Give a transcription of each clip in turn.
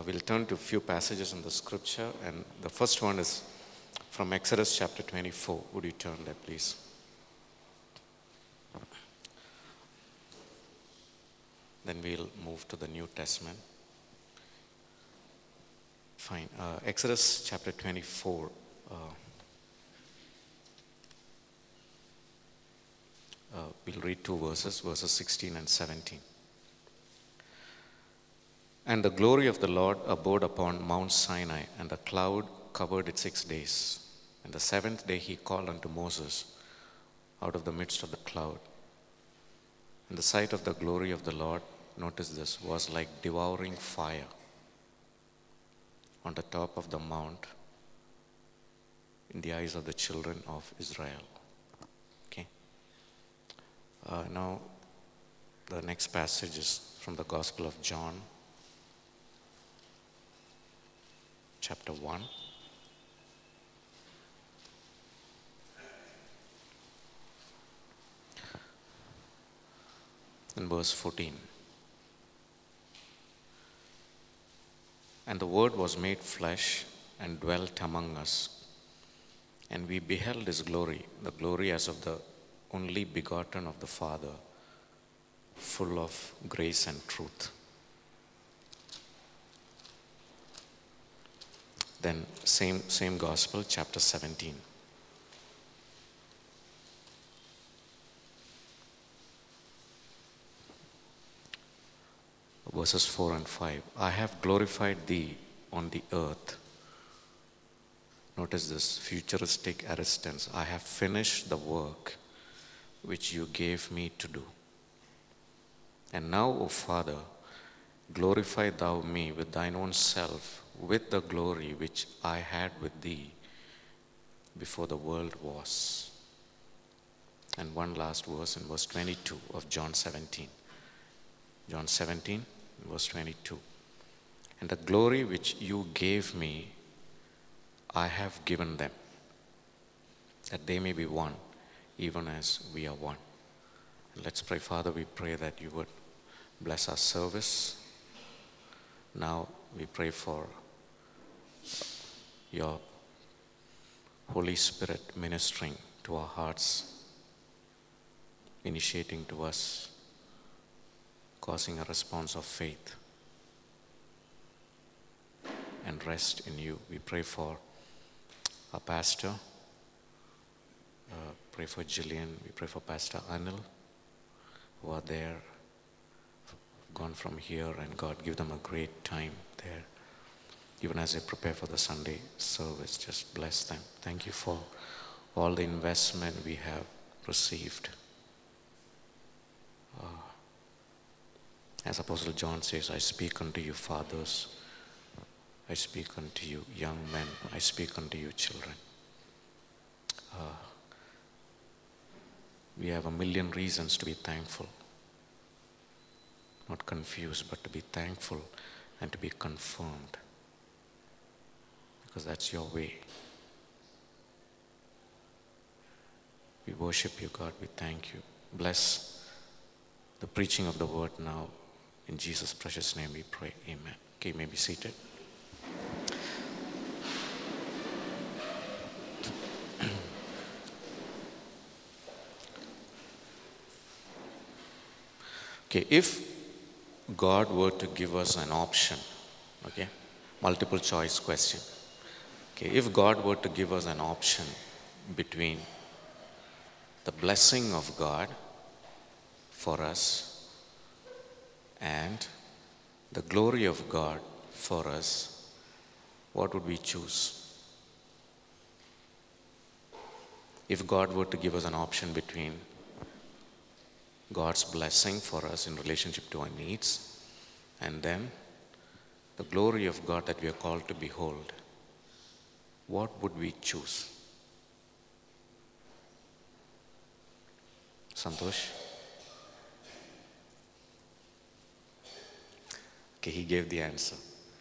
we'll turn to a few passages in the scripture, and the first one is from Exodus chapter 24. Would you turn there, please? Then we'll move to the New Testament. Fine. Exodus chapter 24. We'll read two verses 16 and 17. And the glory of the Lord abode upon Mount Sinai, and the cloud covered it 6 days. And the seventh day he called unto Moses out of the midst of the cloud. And the sight of the glory of the Lord, notice this, was like devouring fire on the top of the mount in the eyes of the children of Israel. Okay. Now, the next passage is from the Gospel of John, chapter 1. In verse 14. And the Word was made flesh and dwelt among us, and we beheld his glory, the glory as of the only begotten of the Father, full of grace and truth. Then same gospel, chapter 17. Verses 4 and 5. I have glorified thee on the earth. Notice this futuristic aorist tense. I have finished the work which you gave me to do. And now, O Father, glorify thou me with thine own self, with the glory which I had with thee before the world was. And one last verse in verse 22 of John 17. John 17, verse 22. And the glory which you gave me, I have given them, that they may be one, even as we are one. Let's pray. Father, we pray that you would bless our service. Now we pray for your Holy Spirit ministering to our hearts, initiating to us, causing a response of faith and rest in you. We pray for our pastor, pray for Jillian, we pray for Pastor Anil, who are there, gone from here, and God give them a great time there. Even as they prepare for the Sunday service, just bless them. Thank you for all the investment we have received. As Apostle John says, I speak unto you fathers, I speak unto you young men, I speak unto you children. We have a million reasons to be thankful. Not confused, but to be thankful and to be confirmed. Because that's your way. We worship you, God. We thank you. Bless the preaching of the word now. In Jesus' precious name we pray. Amen. Okay, you may be seated. Okay, if God were to give us an option, okay, multiple choice question. Okay, if God were to give us an option between the blessing of God for us and the glory of God for us, what would we choose? If God were to give us an option between God's blessing for us in relationship to our needs and then the glory of God that we are called to behold, what would we choose? Santosh? Okay, he gave the answer.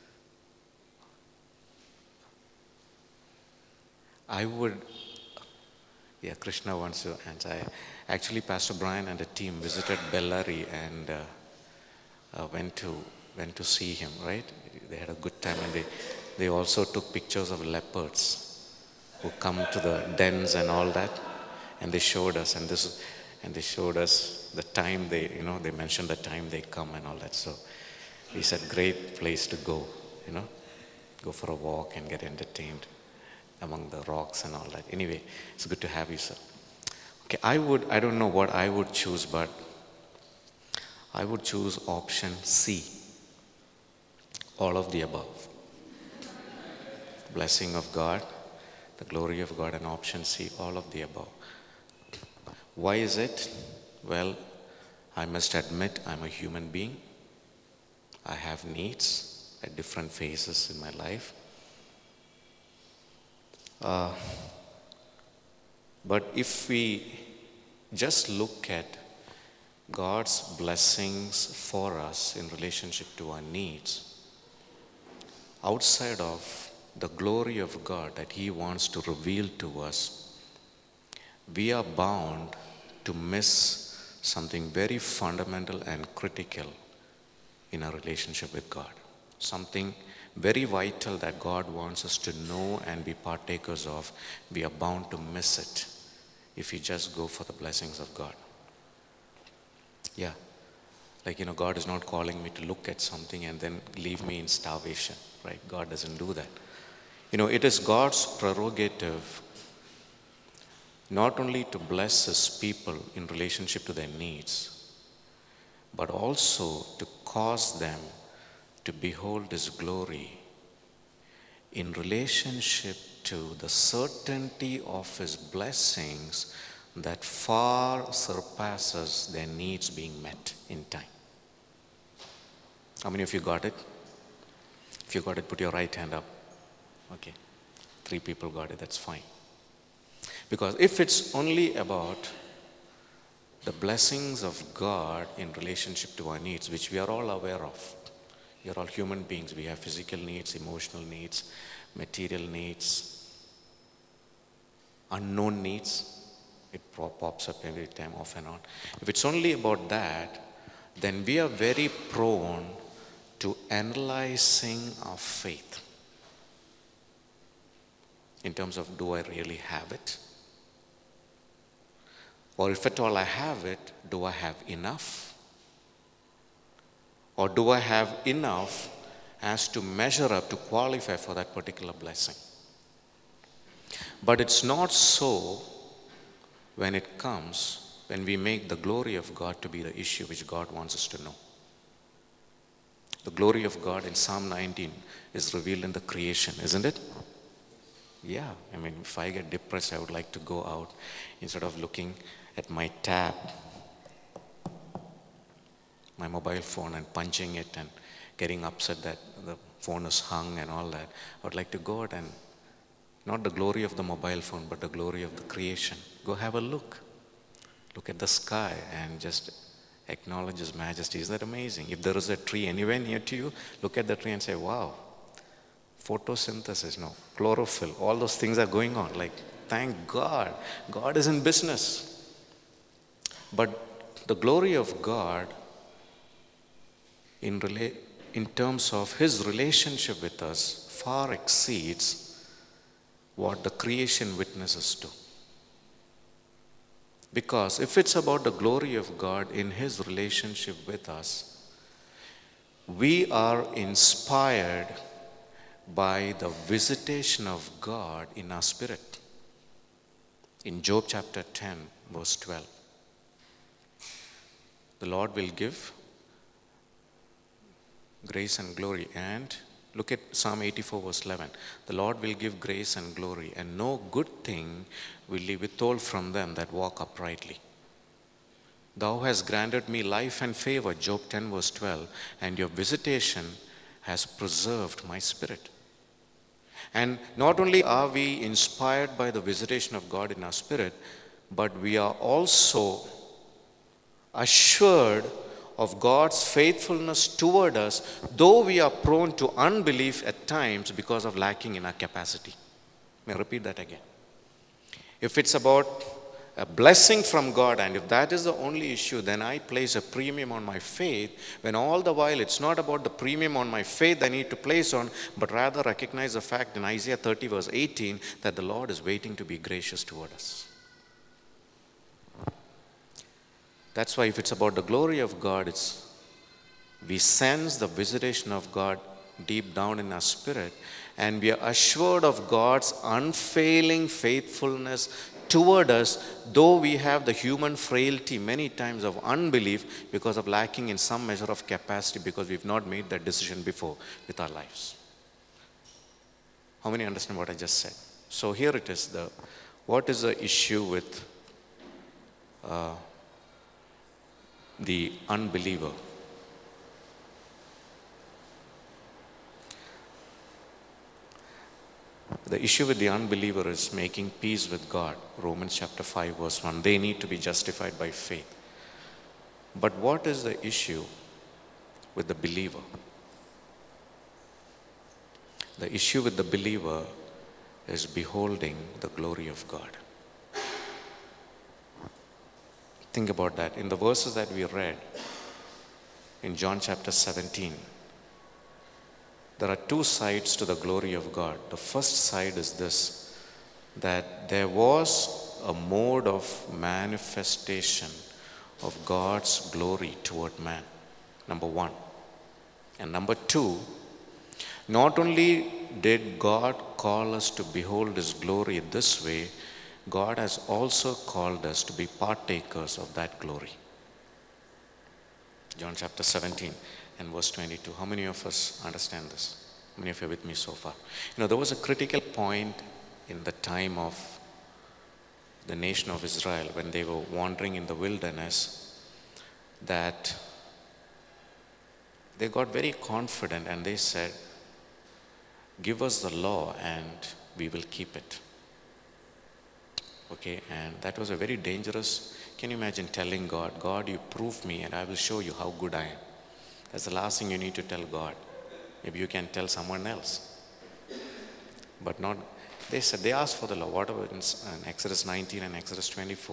I would, Krishna wants to answer. Actually, Pastor Brian and the team visited Bellary and went to see him, right? They had a good time, and they also took pictures of leopards who come to the dens and all that, and they showed us, and they showed us the time they mentioned the time they come and all that. So we said, great place to go, go for a walk and get entertained among the rocks and all that. Anyway, it's good to have you, sir. Okay, I don't know what I would choose, but I would choose option C, all of the above. Blessing of God, the glory of God, and option C, all of the above. Why is it? Well, I must admit I'm a human being. I have needs at different phases in my life. But if we just look at God's blessings for us in relationship to our needs, outside of the glory of God that He wants to reveal to us, we are bound to miss something very fundamental and critical in our relationship with God. Something very vital that God wants us to know and be partakers of. We are bound to miss it if we just go for the blessings of God. Yeah. Like, God is not calling me to look at something and then leave me in starvation, right? God doesn't do that. It is God's prerogative not only to bless His people in relationship to their needs, but also to cause them to behold His glory in relationship to the certainty of His blessings that far surpasses their needs being met in time. How many of you got it? If you got it, put your right hand up. Okay. 3 people got it, that's fine. Because if it's only about the blessings of God in relationship to our needs, which we are all aware of, we are all human beings, we have physical needs, emotional needs, material needs, unknown needs, it pops up every time, off and on. If it's only about that, then we are very prone to analyzing our faith in terms of, do I really have it? Or if at all I have it, do I have enough? Or do I have enough as to measure up to qualify for that particular blessing? But it's not so when we make the glory of God to be the issue which God wants us to know. The glory of God in Psalm 19 is revealed in the creation, isn't it? Yeah, if I get depressed, I would like to go out instead of looking at my tab, my mobile phone, and punching it and getting upset that the phone is hung and all that. I would like to go out and, not the glory of the mobile phone, but the glory of the creation. Go have a look. Look at the sky and just acknowledge His majesty. Isn't that amazing? If there is a tree anywhere near to you, look at the tree and say, wow, photosynthesis, chlorophyll, all those things are going on. Like, thank God. God is in business. But the glory of God in terms of His relationship with us far exceeds what the creation witnesses to. Because if it's about the glory of God in His relationship with us, we are inspired by the visitation of God in our spirit. In Job chapter 10, verse 12. The Lord will give grace and glory. And look at Psalm 84, verse 11. The Lord will give grace and glory, and no good thing will He withhold from them that walk uprightly. Thou hast granted me life and favor, Job 10, verse 12, and your visitation has preserved my spirit. And not only are we inspired by the visitation of God in our spirit, but we are also assured of God's faithfulness toward us, though we are prone to unbelief at times because of lacking in our capacity. May I repeat that again? If it's about a blessing from God, and if that is the only issue, then I place a premium on my faith, when all the while it's not about the premium on my faith I need to place on, but rather recognize the fact in Isaiah 30 verse 18 that the Lord is waiting to be gracious toward us. That's why if it's about the glory of God, we sense the visitation of God deep down in our spirit, and we are assured of God's unfailing faithfulness toward us, though we have the human frailty many times of unbelief because of lacking in some measure of capacity, because we've not made that decision before with our lives. How many understand what I just said? So here it is. What is the issue with the unbeliever? The issue with the unbeliever is making peace with God. Romans chapter 5 verse 1. They need to be justified by faith. But what is the issue with the believer? The issue with the believer is beholding the glory of God. Think about that. In the verses that we read in John chapter 17, there are two sides to the glory of God. The first side is this, that there was a mode of manifestation of God's glory toward man. Number one. And number two, not only did God call us to behold His glory this way, God has also called us to be partakers of that glory. John chapter 17 and verse 22. How many of us understand this? How many of you are with me so far? There was a critical point in the time of the nation of Israel when they were wandering in the wilderness, that they got very confident and they said, give us the law and we will keep it. Okay, and that was a very dangerous. Can you imagine telling God, God, you prove me and I will show you how good I am? That's the last thing you need to tell God. Maybe you can tell someone else. But not, they asked for the law, whatever in Exodus 19 and Exodus 24.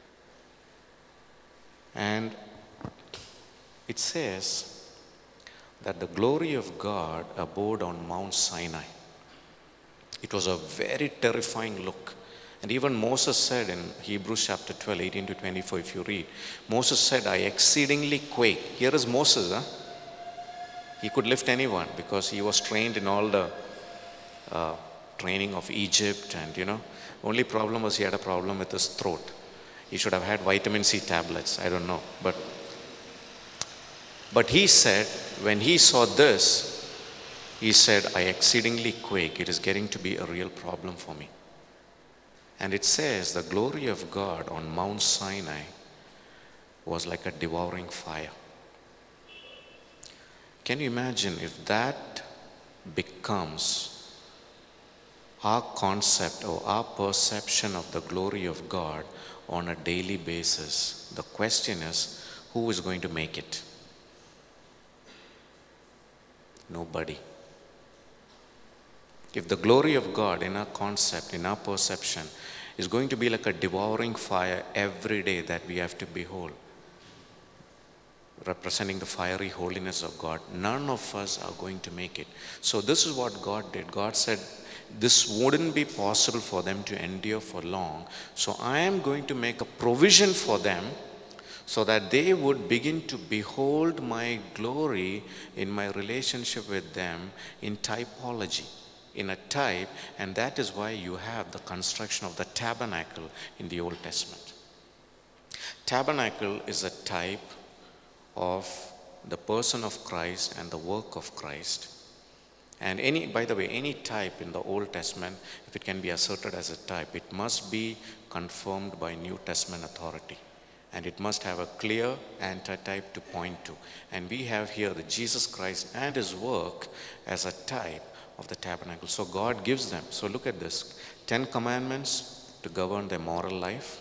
And it says that the glory of God abode on Mount Sinai. It was a very terrifying look. And even Moses said in Hebrews chapter 12, 18 to 24, if you read, Moses said, I exceedingly quake. Here is Moses, He could lift anyone because he was trained in all the training of Egypt, and only problem was he had a problem with his throat. He should have had vitamin C tablets, I don't know. But he said, when he saw this, he said, I exceedingly quake. It is getting to be a real problem for me. And it says the glory of God on Mount Sinai was like a devouring fire. Can you imagine if that becomes our concept or our perception of the glory of God on a daily basis? The question is, who is going to make it? Nobody. If the glory of God in our concept, in our perception, is going to be like a devouring fire every day that we have to behold, representing the fiery holiness of God, none of us are going to make it. So this is what God did. God said, this wouldn't be possible for them to endure for long. So I am going to make a provision for them so that they would begin to behold my glory in my relationship with them in typology, in a type, and that is why you have the construction of the tabernacle in the Old Testament. Tabernacle is a type of the person of Christ and the work of Christ. And by the way, any type in the Old Testament, if it can be asserted as a type, it must be confirmed by New Testament authority. And it must have a clear antitype to point to. And we have here the Jesus Christ and His work as a type of the tabernacle. So God gives them. So look at this. 10 commandments to govern their moral life.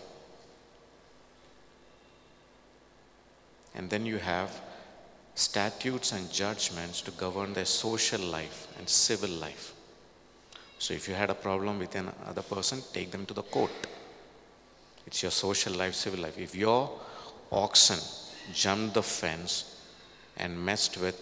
And then you have statutes and judgments to govern their social life and civil life. So if you had a problem with another person, take them to the court. It's your social life, civil life. If your oxen jumped the fence and messed with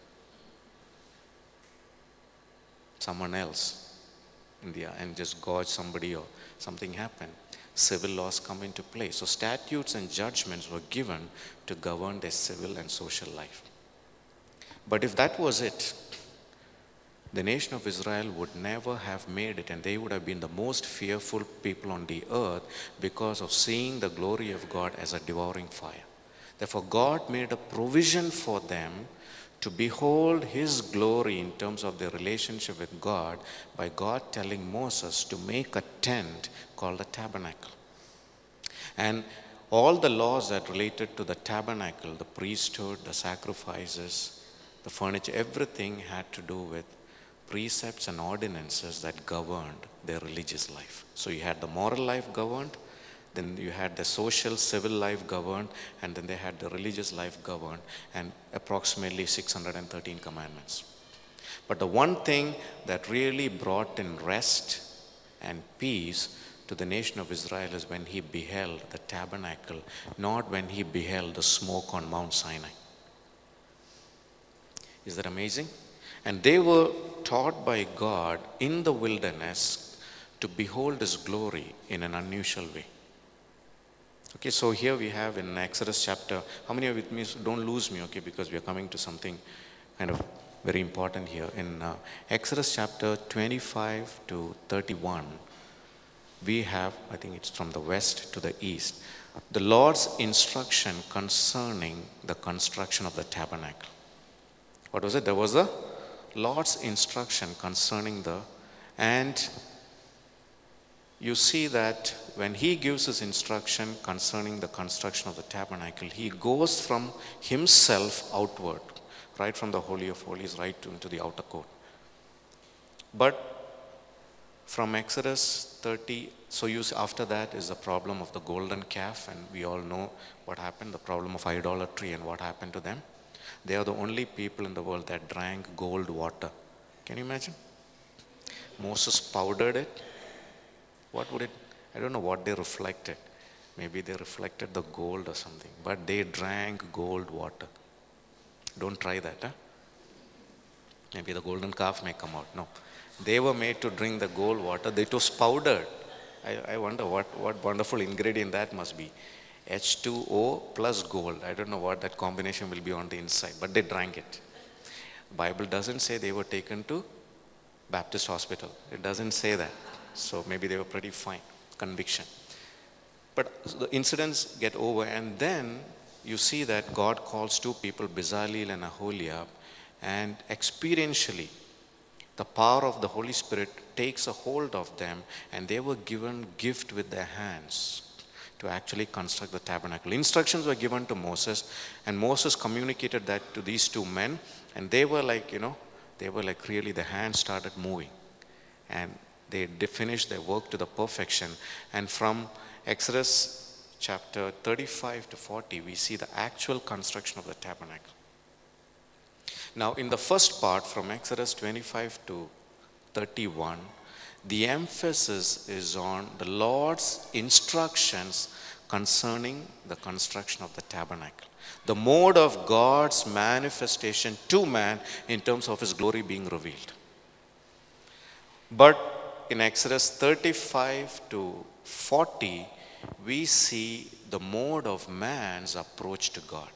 someone else and just gorged somebody or something happened, civil laws come into play. So statutes and judgments were given to govern their civil and social life. But if that was it, the nation of Israel would never have made it, and they would have been the most fearful people on the earth because of seeing the glory of God as a devouring fire. Therefore, God made a provision for them to behold His glory in terms of their relationship with God by God telling Moses to make a tent called the tabernacle. And all the laws that related to the tabernacle, the priesthood, the sacrifices, the furniture, everything had to do with precepts and ordinances that governed their religious life. So you had the moral life governed, then you had the social, civil life governed, and then they had the religious life governed, and approximately 613 commandments. But the one thing that really brought in rest and peace to the nation of Israel is when he beheld the tabernacle, not when he beheld the smoke on Mount Sinai. Is that amazing? And they were taught by God in the wilderness to behold His glory in an unusual way. Okay, so here we have in Exodus chapter, how many are with me? So don't lose me, okay, because we are coming to something kind of very important here. In Exodus chapter 25 to 31, we have, I think it's from the west to the east, the Lord's instruction concerning the construction of the tabernacle. What was it? There was a Lord's instruction concerning and you see that when He gives His instruction concerning the construction of the tabernacle, He goes from Himself outward, right from the Holy of Holies, right into the outer court. But from Exodus 30, so after that is the problem of the golden calf, and we all know what happened, the problem of idolatry and what happened to them. They are the only people in the world that drank gold water. Can you imagine? Moses powdered it. What would it? I don't know what they reflected. Maybe they reflected the gold or something. But they drank gold water. Don't try that, huh? Maybe the golden calf may come out. No. They were made to drink the gold water. It was powdered. I wonder what wonderful ingredient that must be. H2O plus gold. I don't know what that combination will be on the inside, but they drank it. The Bible doesn't say they were taken to Baptist hospital. It doesn't say that. So maybe they were pretty fine. Conviction. But the incidents get over, and then you see that God calls two people, Bezalel and Aholiab, and experientially the power of the Holy Spirit takes a hold of them, and they were given gift with their hands to actually construct the tabernacle. Instructions were given to Moses, and Moses communicated that to these two men, and they were like, really the hands started moving, and they finished their work to the perfection. And from Exodus chapter 35 to 40, we see the actual construction of the tabernacle. Now, in the first part, from Exodus 25 to 31, the emphasis is on the Lord's instructions concerning the construction of the tabernacle. The mode of God's manifestation to man in terms of His glory being revealed. But in Exodus 35 to 40, we see the mode of man's approach to God.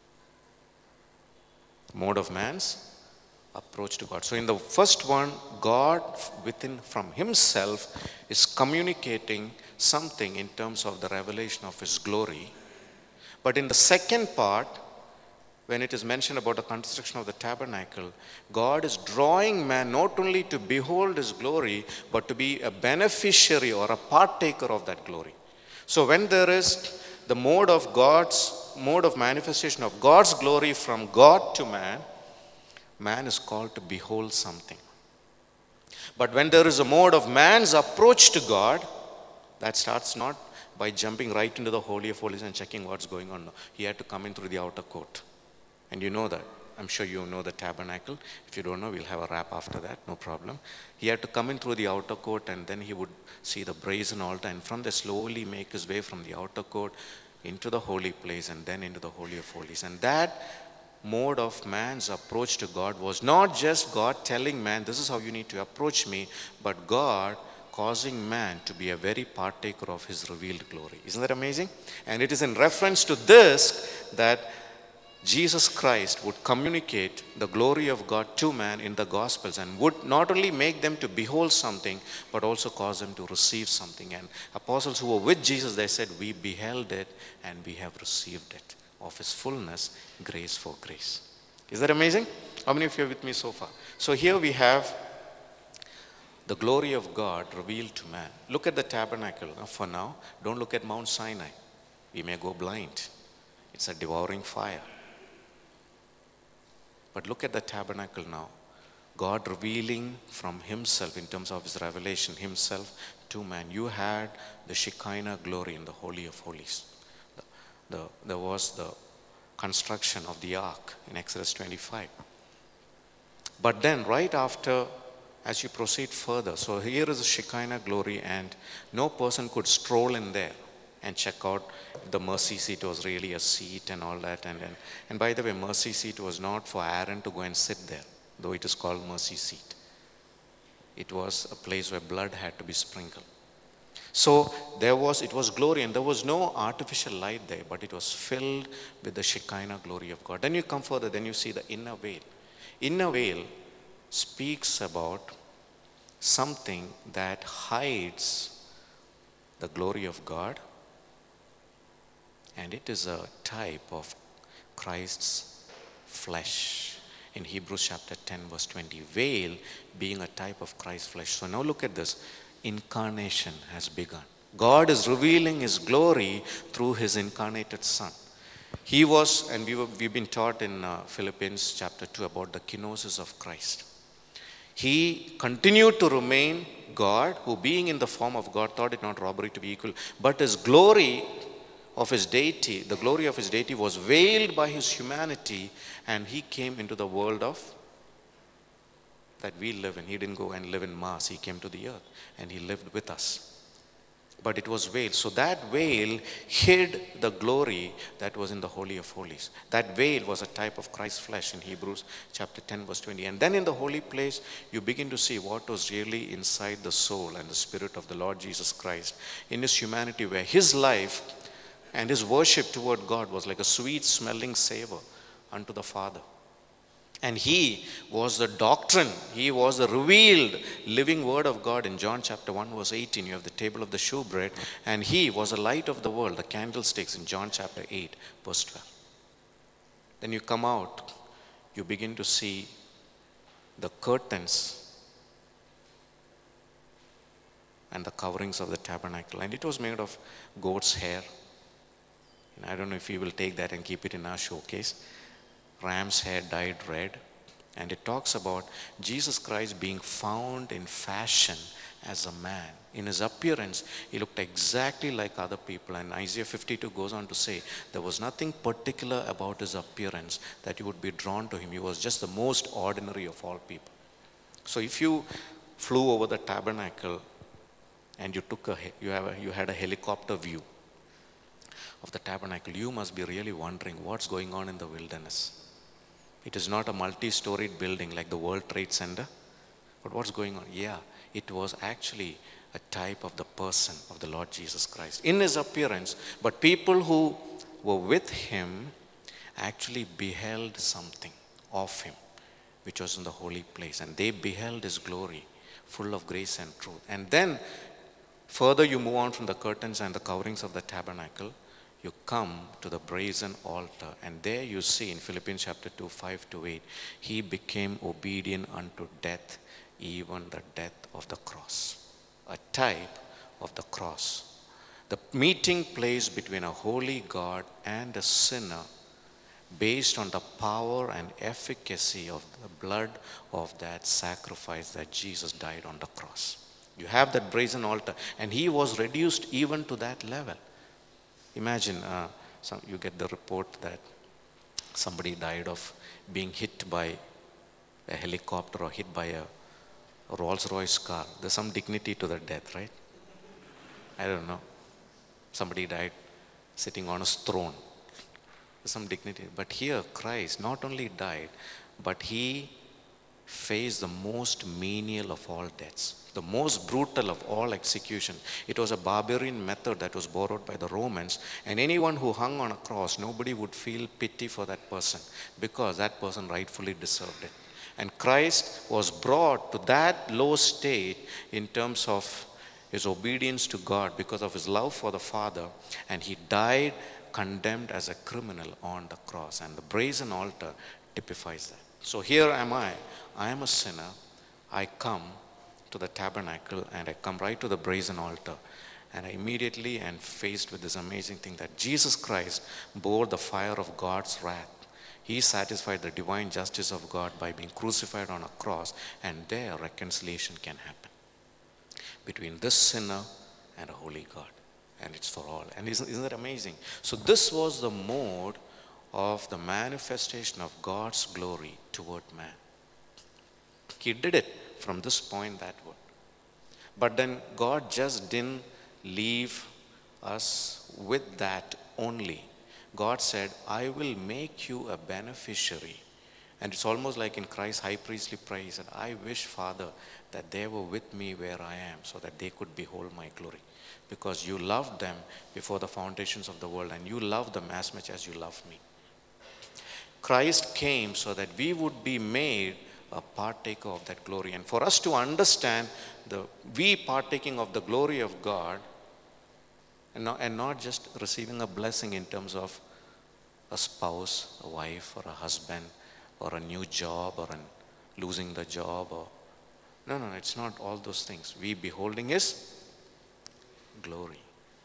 Mode of man's approach to God. So in the first one, God from Himself is communicating something in terms of the revelation of His glory. But in the second part, when it is mentioned about the construction of the tabernacle, God is drawing man not only to behold His glory, but to be a beneficiary or a partaker of that glory. So when there is the mode of manifestation of God's glory from God to man, man is called to behold something. But when there is a mode of man's approach to God, that starts not by jumping right into the Holy of Holies and checking what's going on. No. He had to come in through the outer court. And you know that. I'm sure you know the tabernacle. If you don't know, we'll have a wrap after that, no problem. He had to come in through the outer court, and then he would see the brazen altar, and from there slowly make his way from the outer court into the holy place and then into the Holy of Holies. And that mode of man's approach to God was not just God telling man, this is how you need to approach me, but God causing man to be a very partaker of his revealed glory. Isn't that amazing? And it is in reference to this that Jesus Christ would communicate the glory of God to man in the Gospels, and would not only make them to behold something, but also cause them to receive something. And apostles who were with Jesus, they said, we beheld it and we have received it of his fullness, grace for grace. Is that amazing? How many of you are with me so far? So here we have the glory of God revealed to man. Look at the tabernacle. For now, don't look at Mount Sinai. We may go blind. It's a devouring fire. But look at the tabernacle now. God revealing from himself in terms of his revelation, himself to man. You had the Shekinah glory in the Holy of Holies. There was the construction of the ark in Exodus 25. But then right after, as you proceed further, so here is the Shekinah glory, and no person could stroll in there and check out if the mercy seat was really a seat and all that. And by the way, mercy seat was not for Aaron to go and sit there, though it is called mercy seat. It was a place where blood had to be sprinkled. So it was glory, and there was no artificial light there, but it was filled with the Shekinah glory of God. Then you come further, then you see the inner veil. Inner veil speaks about something that hides the glory of God, and it is a type of Christ's flesh. In Hebrews chapter 10 verse 20, veil being a type of Christ's flesh. So now look at this. Incarnation has begun. God is revealing his glory through his incarnated Son. He was, and we've been taught in Philippians chapter 2 about the kenosis of Christ. He continued to remain God, who being in the form of God thought it not robbery to be equal, but his glory of his deity, the glory of his deity was veiled by his humanity, and he came into the world of that we live in. He didn't go and live in Mars. He came to the earth and he lived with us. But it was veiled. So that veil hid the glory that was in the Holy of Holies. That veil was a type of Christ's flesh in Hebrews chapter 10 verse 20. And then in the holy place, you begin to see what was really inside the soul and the spirit of the Lord Jesus Christ in his humanity, where his life and his worship toward God was like a sweet smelling savor unto the Father. And he was the doctrine. He was the revealed living word of God. In John chapter 1 verse 18, you have the table of the shewbread. And he was the light of the world, the candlesticks in John chapter 8 verse 12. Then you come out, you begin to see the curtains and the coverings of the tabernacle. And it was made of goat's hair. And I don't know if we will take that and keep it in our showcase. Ram's hair dyed red. And it talks about Jesus Christ being found in fashion as a man. In his appearance, he looked exactly like other people. And Isaiah 52 goes on to say, there was nothing particular about his appearance that you would be drawn to him. He was just the most ordinary of all people. So if you flew over the tabernacle and you had a helicopter view of the tabernacle, you must be really wondering what's going on in the wilderness. It is not a multi-storied building like the World Trade Center. But what's going on? Yeah, it was actually a type of the person of the Lord Jesus Christ in his appearance. But people who were with him actually beheld something of him, which was in the holy place. And they beheld his glory, full of grace and truth. And then further you move on from the curtains and the coverings of the tabernacle, you come to the brazen altar, and there you see in Philippians chapter 2, 5-8, he became obedient unto death, even the death of the cross. A type of the cross. The meeting place between a holy God and a sinner, based on the power and efficacy of the blood of that sacrifice that Jesus died on the cross. You have that brazen altar, and he was reduced even to that level. Imagine, you get the report that Somebody died of being hit by a helicopter or hit by a Rolls-Royce car. There's some dignity to the death, right? I don't know. Somebody died sitting on a throne. There's some dignity. But here, Christ not only died, but he faced the most menial of all deaths, the most brutal of all execution. It was a barbarian method that was borrowed by the Romans, and anyone who hung on a cross, nobody would feel pity for that person because that person rightfully deserved it. And Christ was brought to that low state in terms of his obedience to God because of his love for the Father, and he died condemned as a criminal on the cross, and the brazen altar typifies that. So here am I am a sinner. I come to the tabernacle and I come right to the brazen altar, and I immediately am faced with this amazing thing that Jesus Christ bore the fire of God's wrath. He satisfied the divine justice of God by being crucified on a cross, and there reconciliation can happen between this sinner and a holy God. And it's for all. And isn't that amazing? So this was the mode of the manifestation of God's glory toward man. He did it from this point thatward. But then God just didn't leave us with that only. God said, I will make you a beneficiary. And it's almost like in Christ's high priestly prayer, he said, I wish, Father, that they were with me where I am so that they could behold my glory. Because you loved them before the foundations of the world, and you love them as much as you love me. Christ came so that we would be made a partaker of that glory. And for us to understand we partaking of the glory of God, and not just receiving a blessing in terms of a spouse, a wife, or a husband, or a new job, or losing the job, or no, it's not all those things. We beholding his glory.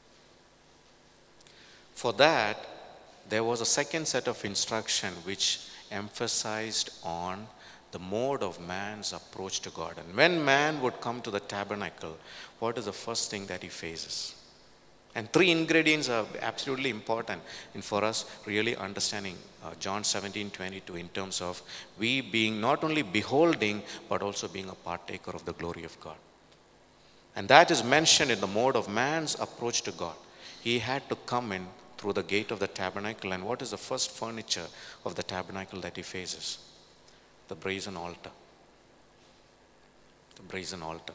For that, there was a second set of instruction which emphasized on the mode of man's approach to God. And when man would come to the tabernacle, what is the first thing that he faces? And three ingredients are absolutely important in for us really understanding John 17:22 in terms of we being not only beholding but also being a partaker of the glory of God. And that is mentioned in the mode of man's approach to God. He had to come in through the gate of the tabernacle. And what is the first furniture of the tabernacle that he faces? The brazen altar. The brazen altar.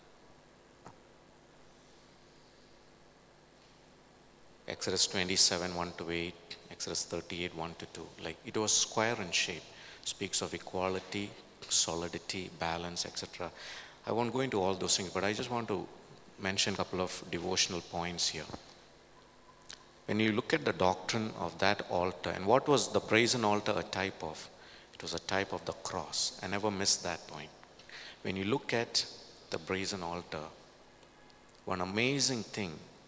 Exodus 27, 1-8, Exodus 38, 1-2. Like it was square in shape. Speaks of equality, solidity, balance, etc. I won't go into all those things, but I just want to mention a couple of devotional points here. When you look at the doctrine of that altar, and what was the brazen altar a type of? It was a type of the cross. I never missed that point. When you look at the brazen altar, one amazing thing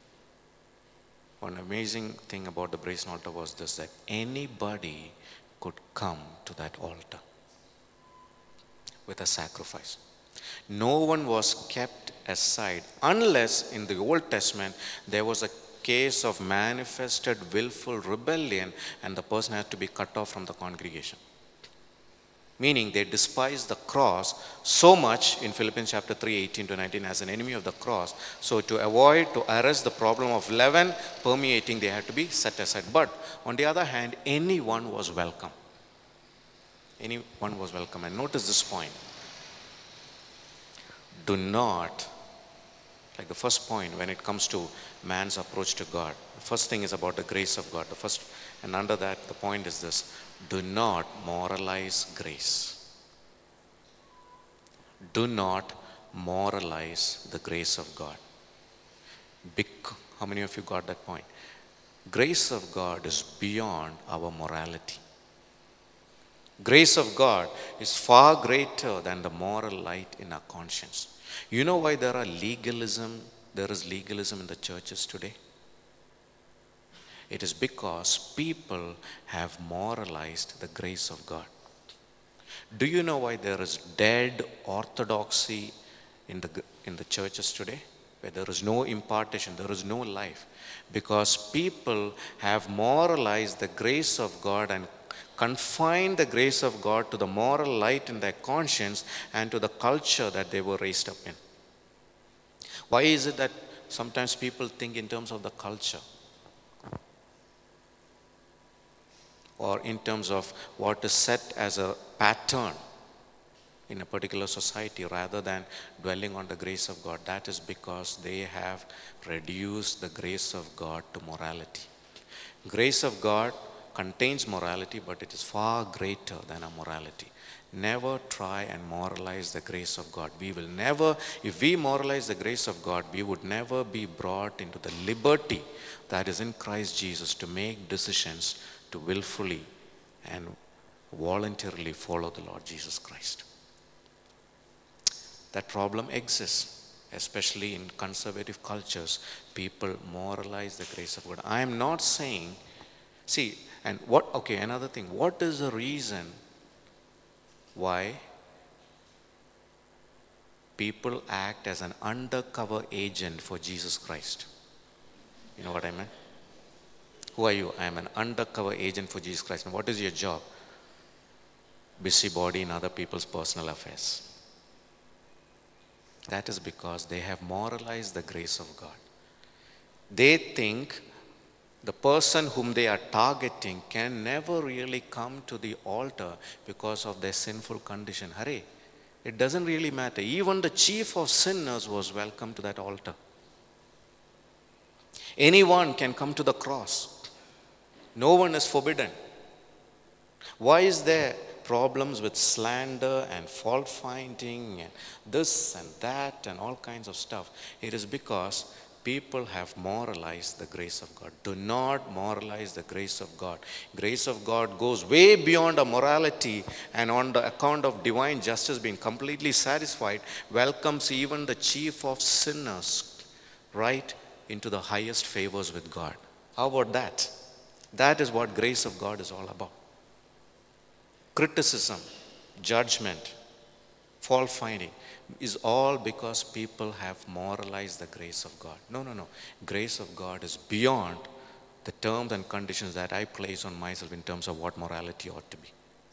about the brazen altar was this, that anybody could come to that altar with a sacrifice. No one was kept aside unless in the Old Testament there was a case of manifested willful rebellion and the person had to be cut off from the congregation. Meaning they despised the cross so much in Philippians chapter 3, 18-19 as an enemy of the cross. So to arrest the problem of leaven permeating, they had to be set aside. But on the other hand, anyone was welcome. Anyone was welcome. And notice this point. Do not, like the first point when it comes to man's approach to God, the first thing is about the grace of God. And under that, the point is this: do not moralize grace. Do not moralize the grace of God. How many of you got that point? Grace of God is beyond our morality. Grace of God is far greater than the moral light in our conscience. You know why there is legalism in the churches today? It is because people have moralized the grace of God. Do you know why there is dead orthodoxy in the churches today? Where there is no impartation, there is no life. Because people have moralized the grace of God and confine the grace of God to the moral light in their conscience and to the culture that they were raised up in. Why is it that sometimes people think in terms of the culture or in terms of what is set as a pattern in a particular society rather than dwelling on the grace of God? That is because they have reduced the grace of God to morality. Grace of God contains morality, but it is far greater than a morality. Never try and moralize the grace of God. We will never, if we moralize the grace of God, we would never be brought into the liberty that is in Christ Jesus to make decisions to willfully and voluntarily follow the Lord Jesus Christ. That problem exists, especially in conservative cultures. People moralize the grace of God. I am not saying, another thing, what is the reason why people act as an undercover agent for Jesus Christ? You know what I mean? Who are you? I am an undercover agent for Jesus Christ. And what is your job? Busybody in other people's personal affairs. That is because they have moralized the grace of God. They think the person whom they are targeting can never really come to the altar because of their sinful condition. Hurry, it doesn't really matter. Even the chief of sinners was welcome to that altar. Anyone can come to the cross. No one is forbidden. Why is there problems with slander and fault finding and this and that and all kinds of stuff? It is because people have moralized the grace of God. Do not moralize the grace of God. Grace of God goes way beyond a morality, and on the account of divine justice being completely satisfied, welcomes even the chief of sinners right into the highest favors with God. How about that? That is what grace of God is all about. Criticism, judgment, fault finding is all because people have moralized the grace of God. No. Grace of God is beyond the terms and conditions that I place on myself in terms of what morality ought to be.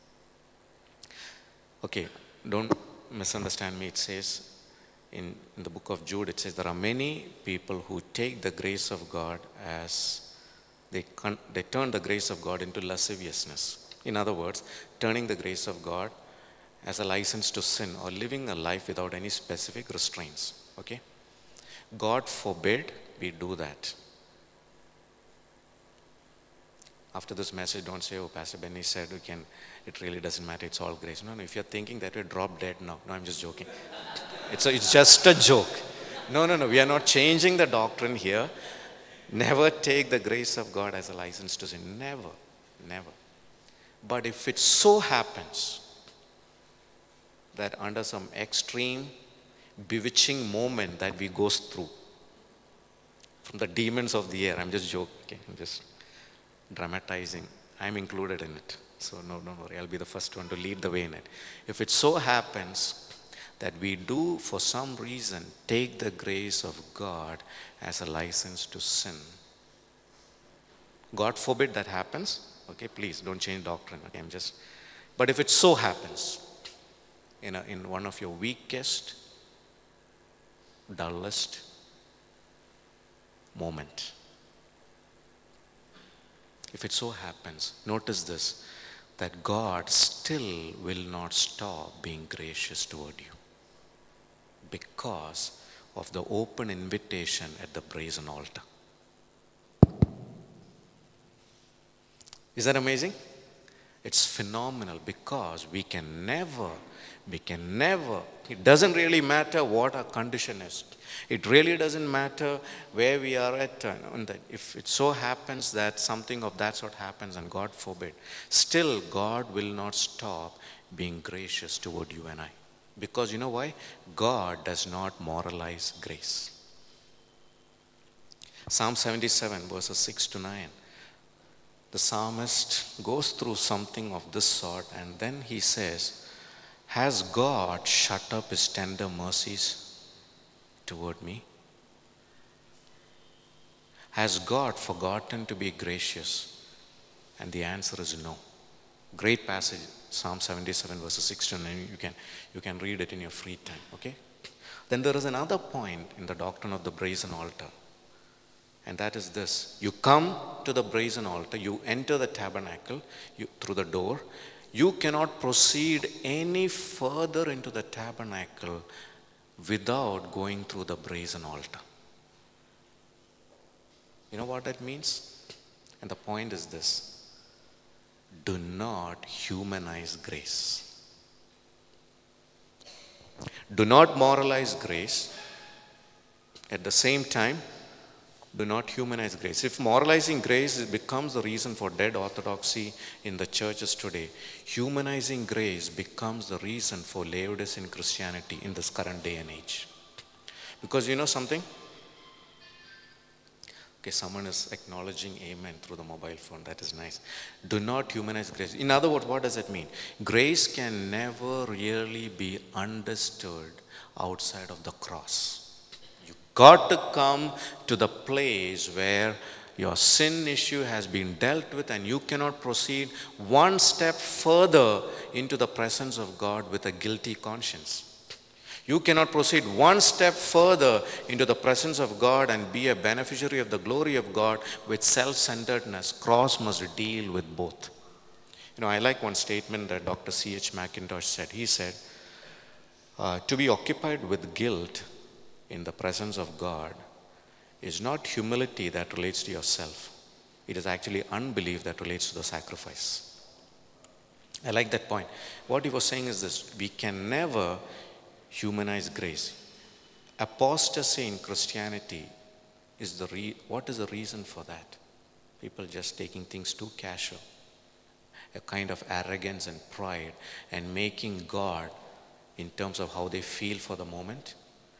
Okay, don't misunderstand me. It says in the book of Jude, it says there are many people who take the grace of God as they turn the grace of God into lasciviousness. In other words, turning the grace of God as a license to sin or living a life without any specific restraints. Okay? God forbid we do that. After this message, don't say, oh, Pastor Benny said it really doesn't matter, it's all grace. No, if you're thinking that we're drop dead now. No, I'm just joking. It's just a joke. No, we are not changing the doctrine here. Never take the grace of God as a license to sin. Never. But if it so happens that under some extreme, bewitching moment that we go through from the demons of the air, I'm just joking, I'm just dramatizing. I'm included in it. So no worry, I'll be the first one to lead the way in it. If it so happens that we do, for some reason, take the grace of God as a license to sin, God forbid that happens. Okay, please don't change doctrine. Okay, but if it so happens, in one of your weakest, dullest moment, if it so happens, notice this, that God still will not stop being gracious toward you because of the open invitation at the brazen altar. Is that amazing? It's phenomenal because we can never, it doesn't really matter what our condition is. It really doesn't matter where we are at. If it so happens that something of that sort happens, and God forbid, still God will not stop being gracious toward you and I. Because you know why? God does not moralize grace. Psalm 77 verses 6 to 9. The psalmist goes through something of this sort, and then he says, has God shut up his tender mercies toward me? Has God forgotten to be gracious? And the answer is no. Great passage, Psalm 77 verses 6 to 9. You can read it in your free time, okay? Then there is another point in the doctrine of the brazen altar. And that is this. You come to the brazen altar, you enter the tabernacle through the door. You cannot proceed any further into the tabernacle without going through the brazen altar. You know what that means? And the point is this. Do not humanize grace. Do not moralize grace. At the same time, do not humanize grace. If moralizing grace becomes the reason for dead orthodoxy in the churches today, humanizing grace becomes the reason for Laodicean Christianity in this current day and age. Because you know something? Okay, someone is acknowledging amen through the mobile phone. That is nice. Do not humanize grace. In other words, what does it mean? Grace can never really be understood outside of the cross. You got to come to the place where your sin issue has been dealt with and you cannot proceed one step further into the presence of God with a guilty conscience. You cannot proceed one step further into the presence of God and be a beneficiary of the glory of God with self-centeredness. Cross must deal with both. You know, I like one statement that Dr. C.H. Mackintosh said. He said, to be occupied with guilt in the presence of God is not humility that relates to yourself. It is actually unbelief that relates to the sacrifice. I like that point. What he was saying is this: we can never humanize grace. Apostasy in Christianity is what is the reason for that? People just taking things too casual. A kind of arrogance and pride and making God in terms of how they feel for the moment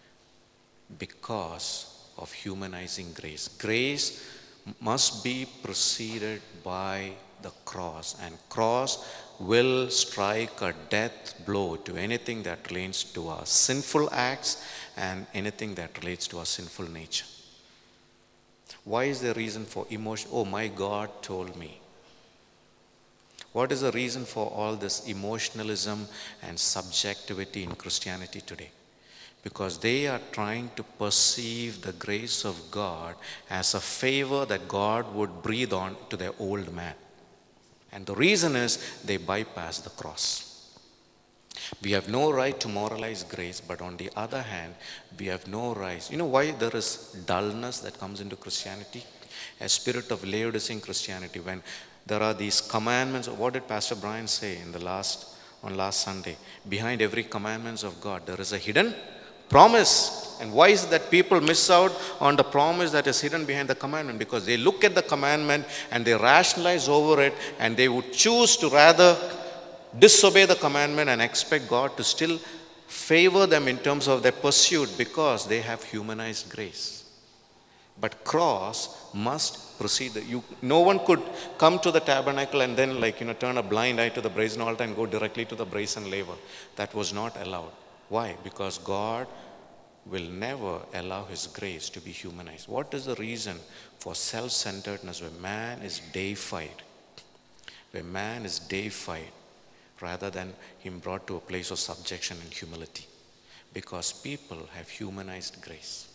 because of humanizing grace. Grace must be preceded by the cross, and cross will strike a death blow to anything that relates to our sinful acts and anything that relates to our sinful nature. Why is there reason for emotion? Oh, my God told me. What is the reason for all this emotionalism and subjectivity in Christianity today? Because they are trying to perceive the grace of God as a favor that God would breathe on to their old man. And the reason is they bypass the cross. We have no right to moralize grace, but on the other hand, we have no right. You know why there is dullness that comes into Christianity? A spirit of Laodicean Christianity. When there are these commandments, what did Pastor Brian say on last Sunday? Behind every commandments of God, there is a hidden promise. And why is it that people miss out on the promise that is hidden behind the commandment? Because they look at the commandment and they rationalize over it, and they would choose to rather disobey the commandment and expect God to still favor them in terms of their pursuit because they have humanized grace. But cross must proceed. No one could come to the tabernacle and then turn a blind eye to the brazen altar and go directly to the brazen laver. That was not allowed. Why? Because God will never allow His grace to be humanized. What is the reason for self-centeredness where man is deified? Where man is deified rather than him brought to a place of subjection and humility. Because people have humanized grace.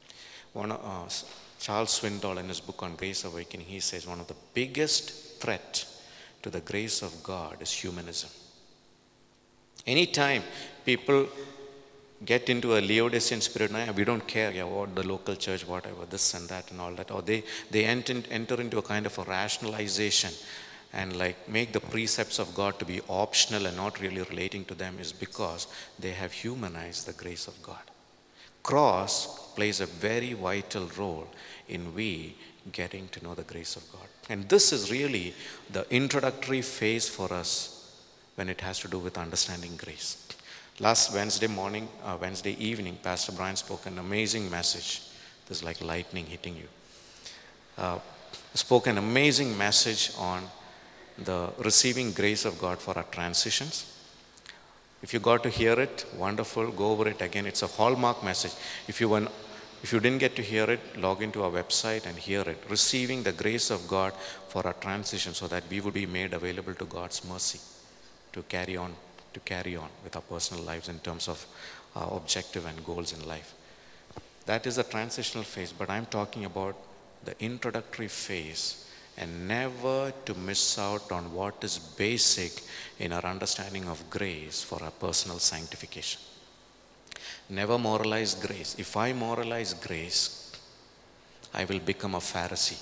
Charles Swindoll, in his book on Grace Awakening, he says one of the biggest threat to the grace of God is humanism. Anytime people get into a Laodicean spirit, we don't care what the local church, whatever, this and that and all that, or they enter into a kind of a rationalization and make the precepts of God to be optional and not really relating to them, is because they have humanized the grace of God. Cross plays a very vital role in we getting to know the grace of God. And this is really the introductory phase for us when it has to do with understanding grace. Last Wednesday evening, Pastor Brian spoke an amazing message. This is like lightning hitting you. Spoke an amazing message on the receiving grace of God for our transitions. If you got to hear it, wonderful, go over it again. It's a hallmark message. If you were If you didn't get to hear it, log into our website and hear it. Receiving the grace of God for our transition so that we would be made available to God's mercy to carry on with our personal lives in terms of our objective and goals in life. That is a transitional phase, but I'm talking about the introductory phase, and never to miss out on what is basic in our understanding of grace for our personal sanctification. Never moralize grace. If I moralize grace, I will become a Pharisee.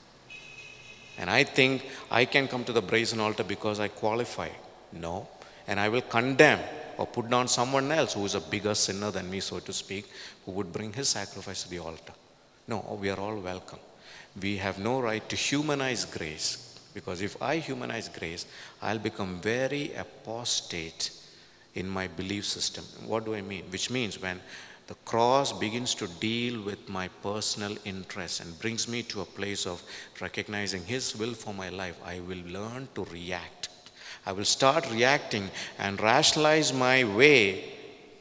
And I think I can come to the brazen altar because I qualify. No. And I will condemn or put down someone else who is a bigger sinner than me, so to speak, who would bring his sacrifice to the altar. No, we are all welcome. We have no right to humanize grace, because if I humanize grace, I'll become very apostate in my belief system. What do I mean? Which means when the cross begins to deal with my personal interests and brings me to a place of recognizing His will for my life, I will learn to react. I will start reacting and rationalize my way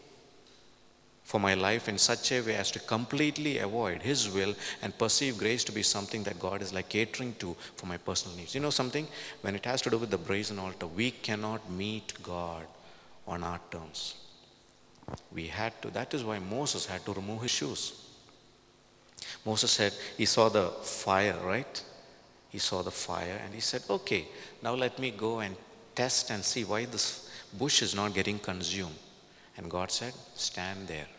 for my life in such a way as to completely avoid His will and perceive grace to be something that God is like catering to for my personal needs. You know something? When it has to do with the brazen altar, we cannot meet God on our terms. We had to. That is why Moses had to remove his shoes. Moses said, he saw the fire, right? He saw the fire and he said, okay, now let me go and test and see why this bush is not getting consumed. And God said, stand there.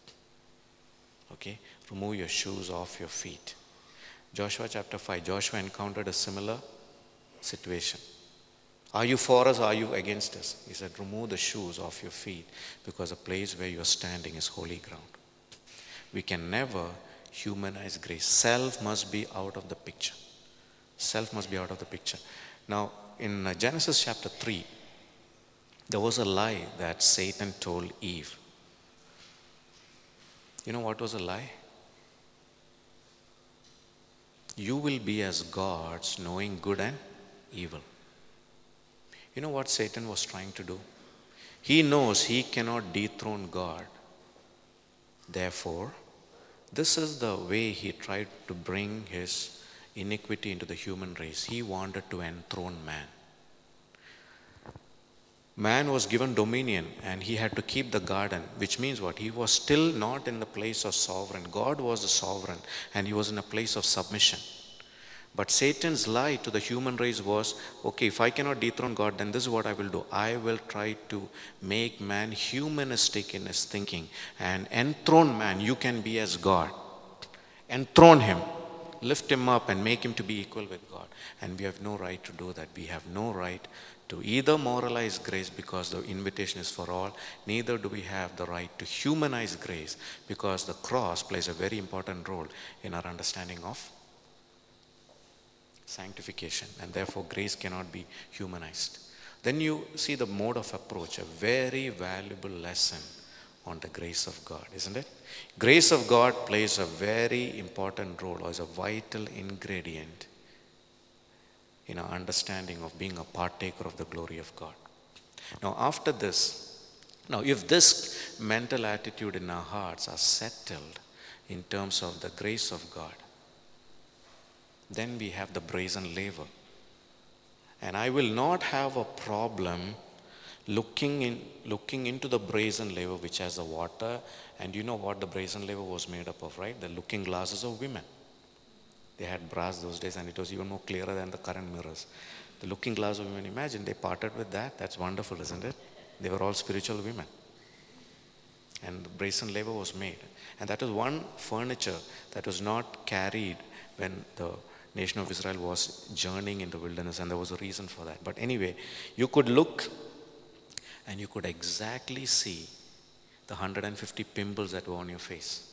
Okay, remove your shoes off your feet. Joshua chapter 5, Joshua encountered a similar situation. Are you for us or are you against us? He said, remove the shoes off your feet, because the place where you are standing is holy ground. We can never humanize grace. Self must be out of the picture. Self must be out of the picture. Now, in Genesis chapter 3, there was a lie that Satan told Eve. You know what was a lie? You will be as gods, knowing good and evil. You know what Satan was trying to do? He knows he cannot dethrone God. Therefore, this is the way he tried to bring his iniquity into the human race. He wanted to enthrone man. Man was given dominion and he had to keep the garden, which means what? He was still not in the place of sovereign. God was the sovereign and he was in a place of submission. But Satan's lie to the human race was, okay, if I cannot dethrone God, then this is what I will do. I will try to make man humanistic in his thinking and enthrone man. You can be as God. Enthrone him. Lift him up and make him to be equal with God. And we have no right to do that. We have no right to either moralize grace because the invitation is for all, neither do we have the right to humanize grace because the cross plays a very important role in our understanding of sanctification, and therefore grace cannot be humanized. Then you see the mode of approach, a very valuable lesson on the grace of God, isn't it? Grace of God plays a very important role, or is a vital ingredient in our understanding of being a partaker of the glory of God. Now after this, if this mental attitude in our hearts are settled in terms of the grace of God, then we have the brazen laver. And I will not have a problem looking into the brazen laver which has the water. And you know what the brazen laver was made up of, right? The looking glasses of women. They had brass those days and it was even more clearer than the current mirrors. The looking glass of women, imagine they parted with that. That's wonderful, isn't it? They were all spiritual women. And the brazen laver was made. And that was one furniture that was not carried when the nation of Israel was journeying in the wilderness, and there was a reason for that. But anyway, you could look and you could exactly see the 150 pimples that were on your face.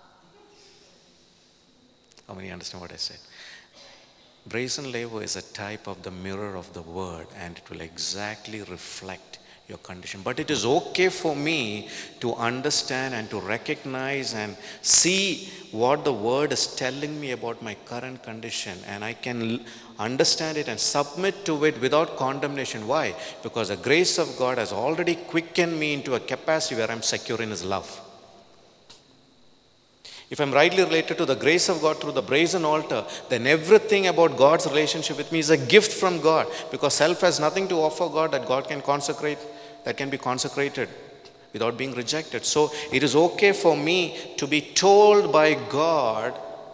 How many understand what I said? Brazen laver is a type of the mirror of the word, and it will exactly reflect your condition. But it is okay for me to understand and to recognize and see what the word is telling me about my current condition, and I can understand it and submit to it without condemnation. Why? Because the grace of God has already quickened me into a capacity where I'm secure in His love. If I'm rightly related to the grace of God through the brazen altar, then everything about God's relationship with me is a gift from God, because self has nothing to offer God that God can consecrate, that can be consecrated without being rejected. So it is okay for me to be told by God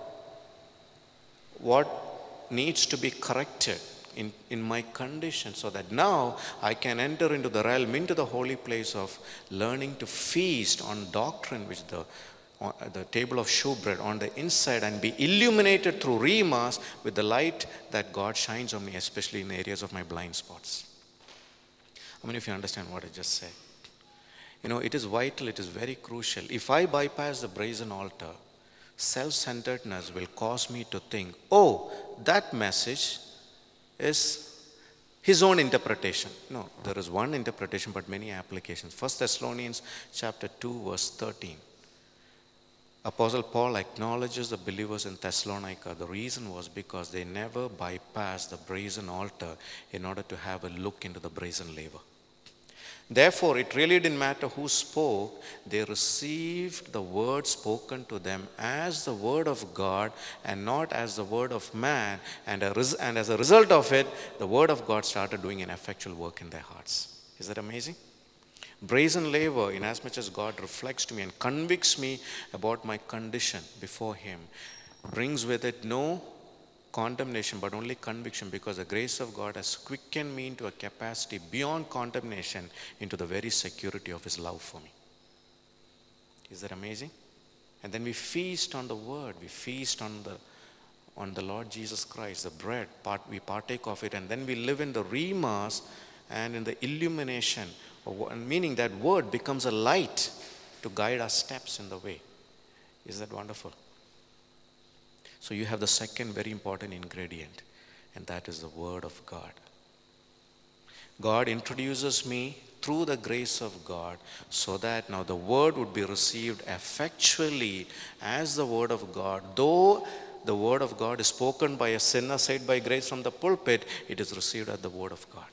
what needs to be corrected in my condition, so that now I can enter into the realm, into the holy place of learning to feast on doctrine, which the table of showbread on the inside, and be illuminated through Rhemas with the light that God shines on me, especially in the areas of my blind spots. How many of you understand what I just said? It is vital, it is very crucial. If I bypass the brazen altar, self-centeredness will cause me to think, oh, that message is his own interpretation. No, there is one interpretation but many applications. 1 Thessalonians chapter 2 verse 13. Apostle Paul acknowledges the believers in Thessalonica. The reason was because they never bypassed the brazen altar in order to have a look into the brazen laver. Therefore, it really didn't matter who spoke. They received the word spoken to them as the word of God and not as the word of man. And as a result of it, the word of God started doing an effectual work in their hearts. Is that amazing? Brazen laver, in as much as God reflects to me and convicts me about my condition before Him, brings with it no condemnation but only conviction, because the grace of God has quickened me into a capacity beyond condemnation, into the very security of His love for me. Is that amazing? And then we feast on the word, we feast on the Lord Jesus Christ, the bread, we partake of it, and then we live in the Rhemas and in the illumination, meaning that word becomes a light to guide our steps in the way. Is that wonderful? So you have the second very important ingredient, and that is the Word of God. God introduces me through the grace of God, so that now the Word would be received effectually as the Word of God. Though the Word of God is spoken by a sinner saved by grace from the pulpit, it is received as the Word of God.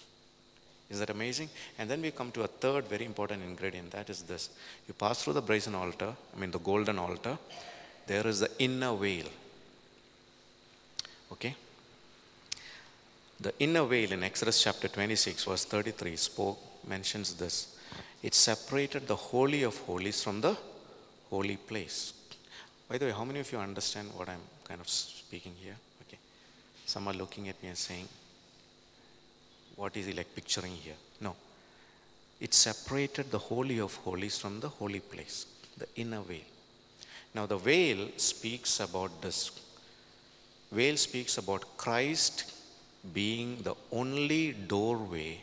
Is that amazing? And then we come to a third very important ingredient, that is this. You pass through the brazen altar, the golden altar, there is the inner veil. Okay? The inner veil in Exodus chapter 26 verse 33 mentions this. It separated the Holy of Holies from the holy place. By the way, how many of you understand what I'm kind of speaking here? Okay. Some are looking at me and saying, what is he like picturing here? No. It separated the Holy of Holies from the holy place, the inner veil. Now the veil speaks about this. Veil speaks about Christ being the only doorway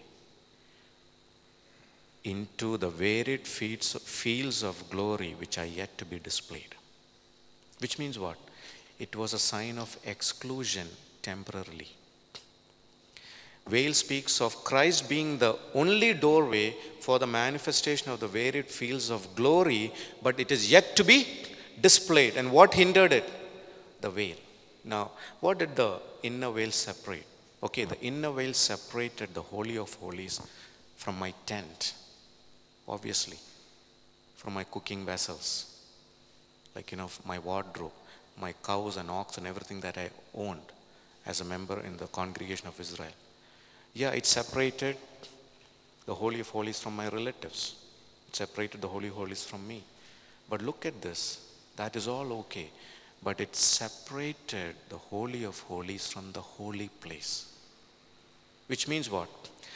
into the varied fields of glory which are yet to be displayed. Which means what? It was a sign of exclusion temporarily. Veil speaks of Christ being the only doorway for the manifestation of the varied fields of glory, but it is yet to be displayed. And what hindered it? The veil. Now, what did the inner veil separate? Okay, the inner veil separated the Holy of Holies from my tent, obviously, from my cooking vessels, like, my wardrobe, my cows and ox and everything that I owned as a member in the congregation of Israel. Yeah, it separated the Holy of Holies from my relatives. It separated the Holy of Holies from me. But look at this. That is all okay. But it separated the Holy of Holies from the holy place. Which means what?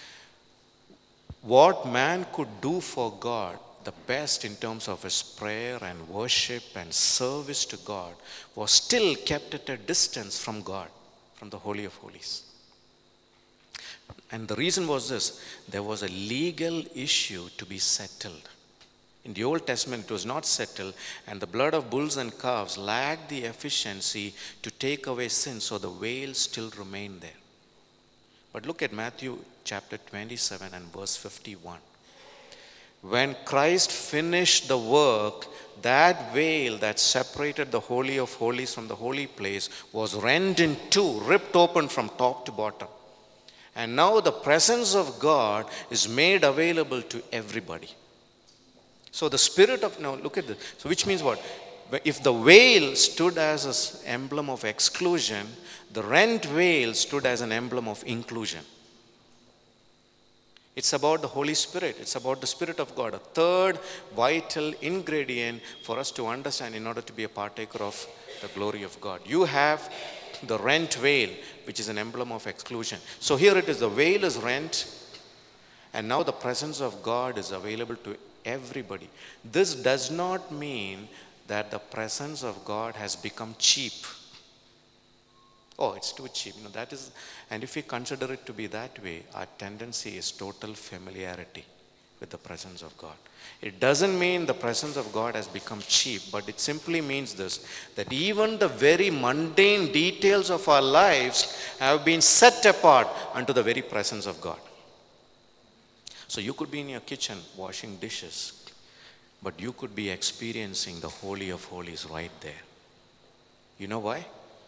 What man could do for God the best in terms of his prayer and worship and service to God was still kept at a distance from God, from the Holy of Holies. And the reason was this: there was a legal issue to be settled. In the Old Testament, it was not settled, and the blood of bulls and calves lacked the efficiency to take away sin, so the veil still remained there. But look at Matthew chapter 27 and verse 51. When Christ finished the work, that veil that separated the Holy of Holies from the holy place was rent in two, ripped open from top to bottom. And now the presence of God is made available to everybody. So the Spirit of, now look at this. So which means what? If the veil stood as an emblem of exclusion, the rent veil stood as an emblem of inclusion. It's about the Holy Spirit. It's about the Spirit of God, a third vital ingredient for us to understand in order to be a partaker of the glory of God. You have the rent veil, which is an emblem of exclusion. So here it is, the veil is rent, and now the presence of God is available to everybody. This does not mean that the presence of God has become cheap. Oh, it's too cheap. No, that is, and if we consider it to be that way, our tendency is total familiarity with the presence of God. It doesn't mean the presence of God has become cheap, but it simply means this, that even the very mundane details of our lives have been set apart unto the very presence of God. So you could be in your kitchen washing dishes, but you could be experiencing the Holy of Holies right there. You know why?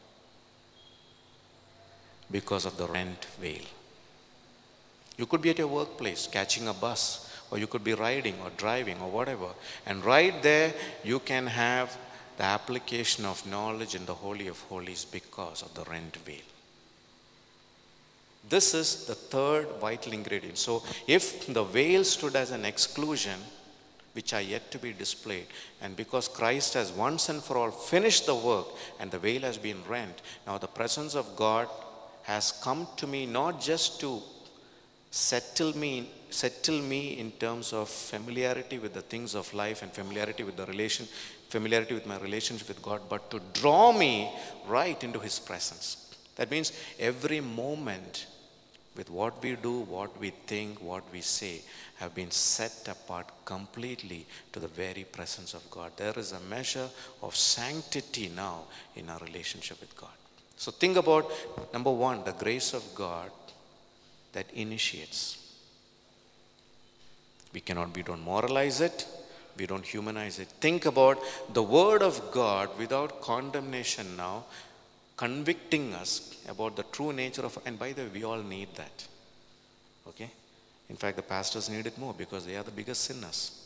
Because of the rent veil. You could be at your workplace catching a bus, or you could be riding or driving or whatever, and right there you can have the application of knowledge in the Holy of Holies because of the rent veil. This is the third vital ingredient. So if the veil stood as an exclusion, which are yet to be displayed, and because Christ has once and for all finished the work and the veil has been rent, now the presence of God has come to me not just to settle me in terms of familiarity with the things of life and familiarity with my relationship with God, but to draw me right into His presence. That means every moment with what we do, what we think, what we say, have been set apart completely to the very presence of God. There is a measure of sanctity now in our relationship with God. So think about, number one, the grace of God that initiates. We don't moralize it. We don't humanize it. Think about the Word of God without condemnation now, convicting us about the true nature of, and by the way, we all need that. Okay? In fact, the pastors need it more because they are the biggest sinners.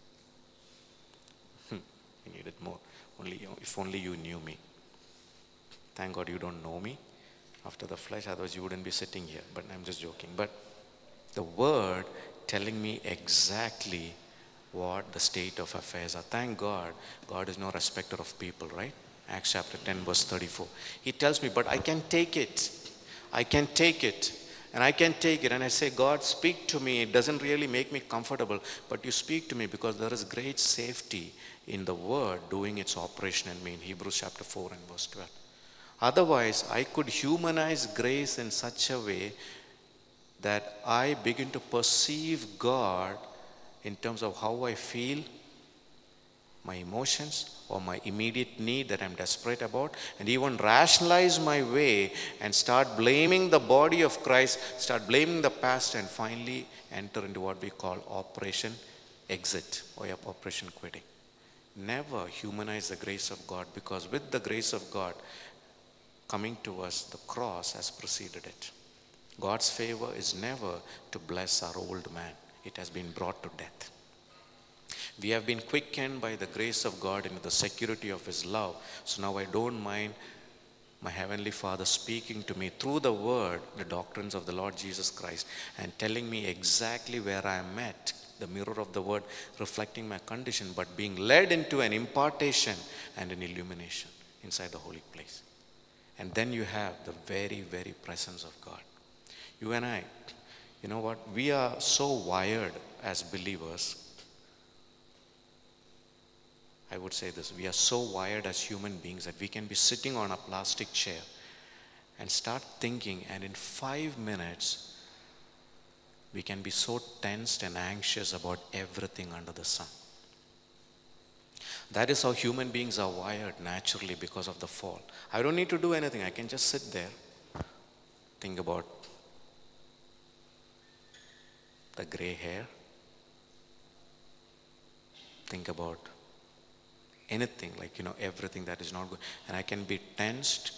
We need it more. If only you knew me. Thank God you don't know me after the flesh, otherwise you wouldn't be sitting here. But I'm just joking. But the Word telling me exactly what the state of affairs are. Thank God, God is no respecter of people, right? Acts chapter 10 verse 34. He tells me, but I can take it. I can take it. And I can take it. And I say, God, speak to me. It doesn't really make me comfortable, but you speak to me because there is great safety in the Word doing its operation in me in Hebrews chapter 4 and verse 12. Otherwise, I could humanize grace in such a way that I begin to perceive God in terms of how I feel, my emotions, or my immediate need that I'm desperate about, and even rationalize my way and start blaming the body of Christ, start blaming the past, and finally enter into what we call operation exit or operation quitting. Never humanize the grace of God, because with the grace of God coming to us, the cross has preceded it. God's favor is never to bless our old man. It has been brought to death. We have been quickened by the grace of God into the security of His love. So now I don't mind my Heavenly Father speaking to me through the Word, the doctrines of the Lord Jesus Christ, and telling me exactly where I am at, the mirror of the Word reflecting my condition, but being led into an impartation and an illumination inside the holy place. And then you have the very, very presence of God. You and I, you know what? We are so wired as believers. I would say this, we are so wired as human beings that we can be sitting on a plastic chair and start thinking, and in 5 minutes, we can be so tensed and anxious about everything under the sun. That is how human beings are wired naturally because of the fall. I don't need to do anything. I can just sit there, think about the gray hair, think about anything, everything that is not good. And I can be tensed,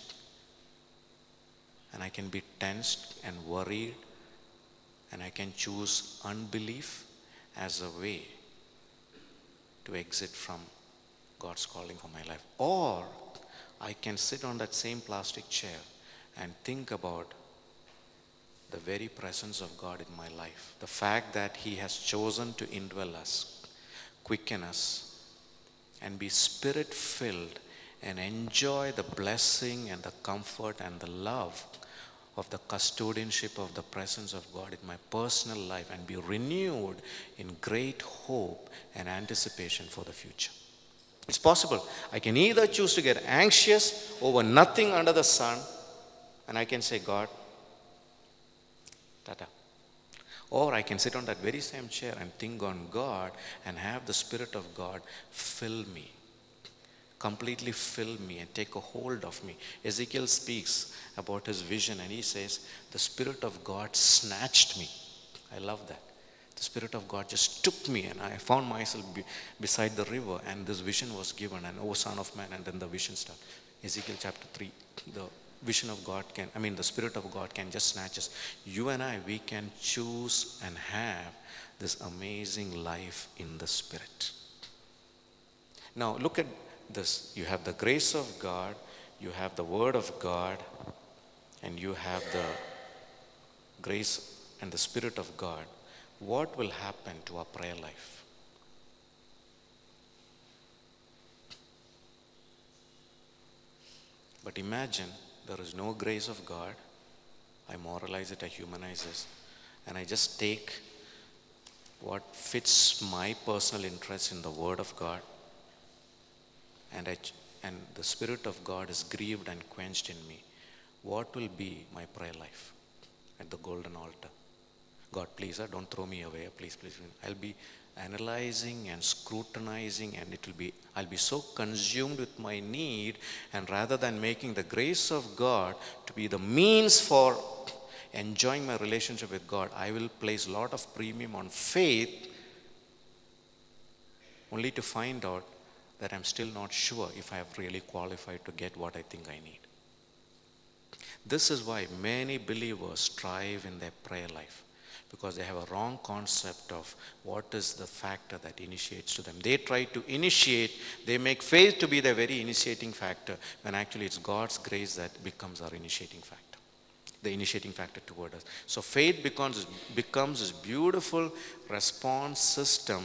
and worried, and I can choose unbelief as a way to exit from God's calling for my life. Or I can sit on that same plastic chair and think about the very presence of God in my life. The fact that He has chosen to indwell us, quicken us, and be spirit filled and enjoy the blessing and the comfort and the love of the custodianship of the presence of God in my personal life, and be renewed in great hope and anticipation for the future. It's possible. I can either choose to get anxious over nothing under the sun, and I can say, God, tata. Or I can sit on that very same chair and think on God and have the Spirit of God fill me, completely fill me and take a hold of me. Ezekiel speaks about his vision and he says, the Spirit of God snatched me. I love that. The Spirit of God just took me, and I found myself beside the river, and this vision was given, and oh Son of Man, and then the vision started. Ezekiel chapter 3, the vision of God the Spirit of God can just snatch us. You and I, we can choose and have this amazing life in the Spirit. Now look at this. You have the grace of God, you have the Word of God, and you have the grace and the Spirit of God. What will happen to our prayer life? But imagine there is no grace of God. I moralize it, I humanize it, and I just take what fits my personal interest in the Word of God, and the Spirit of God is grieved and quenched in me. What will be my prayer life at the golden altar? God, please, don't throw me away. Please. I'll be analyzing and scrutinizing, and I'll be so consumed with my need, and rather than making the grace of God to be the means for enjoying my relationship with God, I will place a lot of premium on faith, only to find out that I'm still not sure if I have really qualified to get what I think I need. This is why many believers strive in their prayer life, because they have a wrong concept of what is the factor that initiates to them. They try to initiate, they make faith to be the very initiating factor, when actually it's God's grace that becomes our initiating factor, the initiating factor toward us. So faith becomes this beautiful response system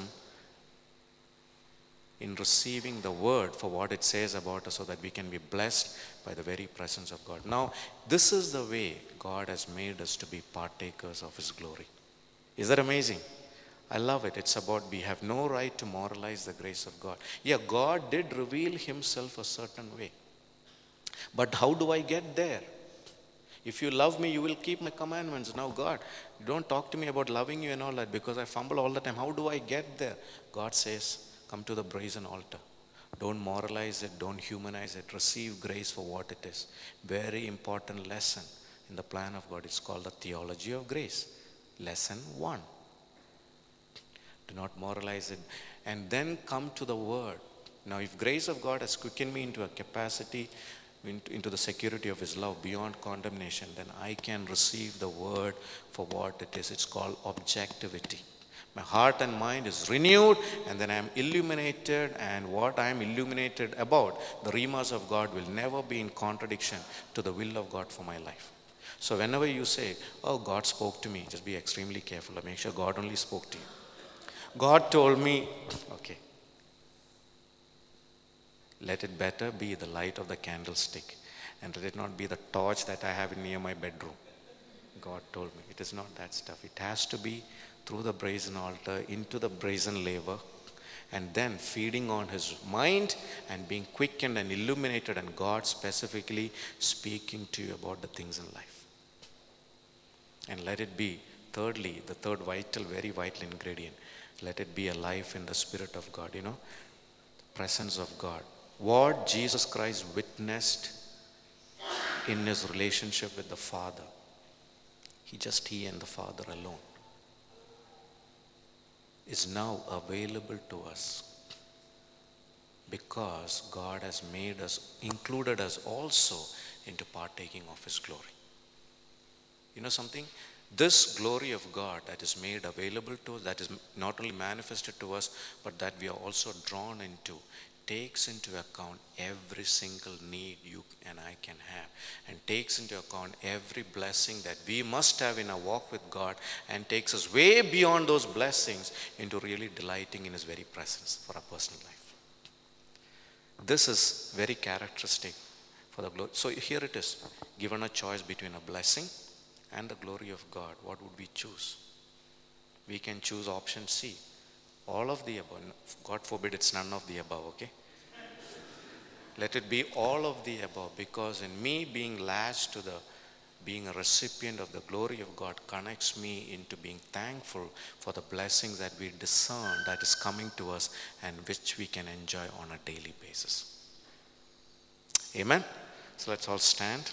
in receiving the word for what it says about us, so that we can be blessed by the very presence of God. Now, this is the way God has made us to be partakers of His glory. Is that amazing? I love it. It's about, we have no right to moralize the grace of God. Yeah, God did reveal Himself a certain way. But how do I get there? If you love me, you will keep my commandments. Now, God, don't talk to me about loving you and all that, because I fumble all the time. How do I get there? God says, come to the brazen altar. Don't moralize it. Don't humanize it. Receive grace for what it is. Very important lesson in the plan of God. It's called the theology of grace. Lesson 1. Do not moralize it. And then come to the word. Now, if grace of God has quickened me into a capacity, into the security of His love beyond condemnation, then I can receive the word for what it is. It's called objectivity. My heart and mind is renewed, and then I am illuminated, and what I am illuminated about, the remas of God, will never be in contradiction to the will of God for my life. So whenever you say, oh, God spoke to me, just be extremely careful. Make sure God only spoke to you. God told me, okay. Let it better be the light of the candlestick, and let it not be the torch that I have near my bedroom. God told me. It is not that stuff. It has to be through the brazen altar, into the brazen laver, and then feeding on His mind and being quickened and illuminated, and God specifically speaking to you about the things in life. And let it be, thirdly, the third very vital ingredient, let it be a life in the Spirit of God, the presence of God. What Jesus Christ witnessed in His relationship with the Father, He and the Father alone, is now available to us, because God has included us also into partaking of His glory. You know something? This glory of God that is made available to us, that is not only manifested to us, but that we are also drawn into, takes into account every single need you and I can have, and takes into account every blessing that we must have in our walk with God, and takes us way beyond those blessings into really delighting in His very presence for our personal life. This is very characteristic for the glory. So here it is. Given a choice between a blessing and the glory of God, what would we choose? We can choose option C. All of the above. God forbid it's none of the above, okay? Let it be all of the above, because in me being latched to the being a recipient of the glory of God connects me into being thankful for the blessings that we discern that is coming to us and which we can enjoy on a daily basis. Amen? So let's all stand.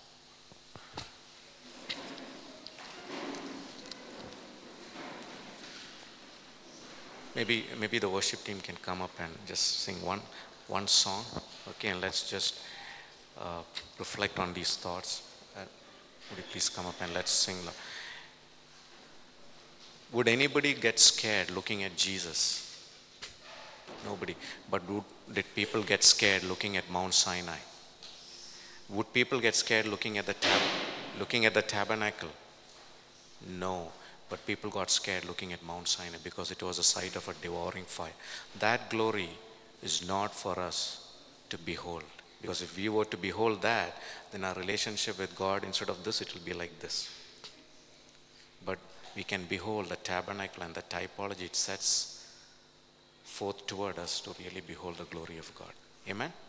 Maybe the worship team can come up and just sing one song, okay? And let's just reflect on these thoughts. Would you please come up and let's sing. Would anybody get scared looking at Jesus? Nobody. But did people get scared looking at Mount Sinai? Would people get scared looking at the tabernacle? No. But people got scared looking at Mount Sinai because it was a sight of a devouring fire. That glory is not for us to behold. Because if we were to behold that, then our relationship with God, instead of this, it will be like this. But we can behold the tabernacle and the typology it sets forth toward us to really behold the glory of God. Amen?